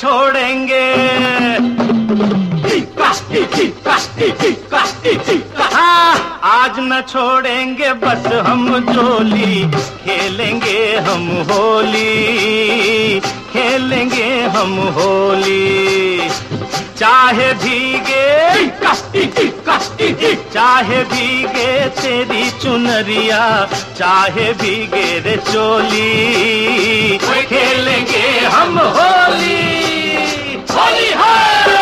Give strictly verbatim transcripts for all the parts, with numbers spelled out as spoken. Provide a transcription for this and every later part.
छोड़ेंगे, हाँ आज न छोड़ेंगे बस हम जोली, खेलेंगे हम होली, खेलेंगे हम होली। चाहे भीगे, चाहे भीगे तेरी चुनरिया, चाहे भीगे रे चोली, खेलेंगे हम होली, होली है।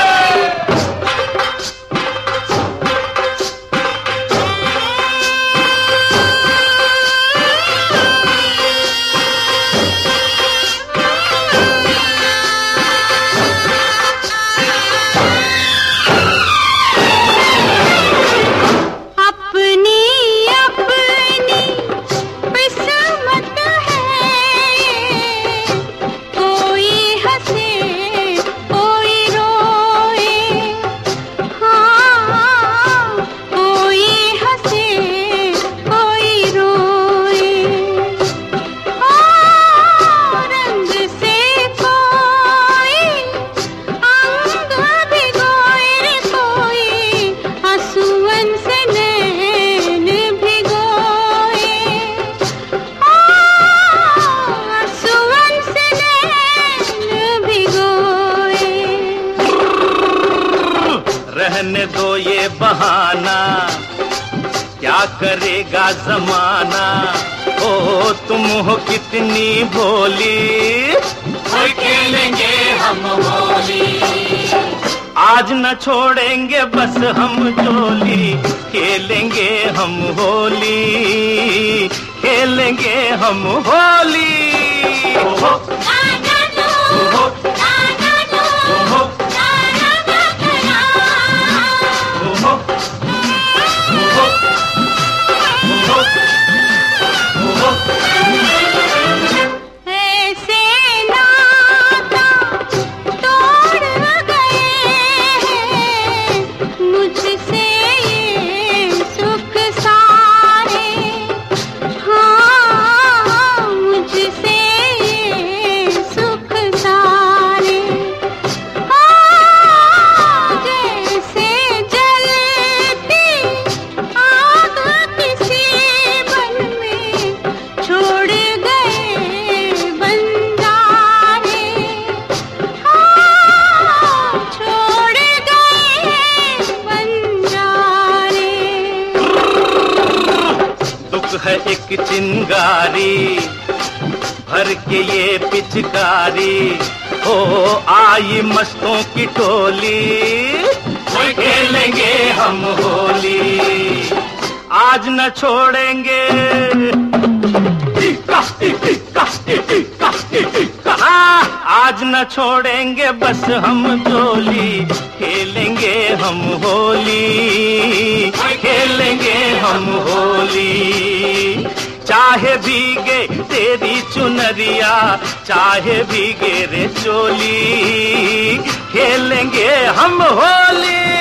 रहने दो ये बहाना, क्या करेगा जमाना, ओ तुम हो कितनी भोली, खेलेंगे हम होली। आज न छोड़ेंगे बस हम जोली, खेलेंगे हम होली, खेलेंगे हम होली। ओहो, ओहो, है एक चिंगारी भर के ये पिचकारी, हो आई मस्तों की टोली, खेलेंगे हम होली। आज न छोड़ेंगे, हाँ आज न छोड़ेंगे बस हम जोली, खेलेंगे हम होली, खेलेंगे हम होली। चाहे भीगे तेरी चुनरिया, चाहे भीगे रे चोली, खेलेंगे हम होली।